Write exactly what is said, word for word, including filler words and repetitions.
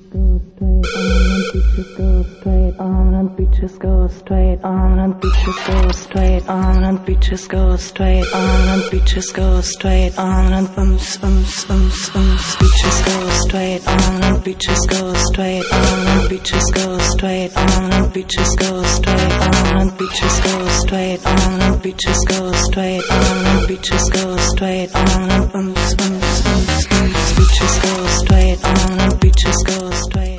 Beaches go straight on and beaches go straight on and beaches go straight on and beaches go straight on and ums ums ums ums beaches go straight on and beaches go straight on and beaches go straight on and beaches go straight on and beaches go straight on and beaches go straight on and beaches go straight on and ums ums ums ums beaches go straight on and beaches go straight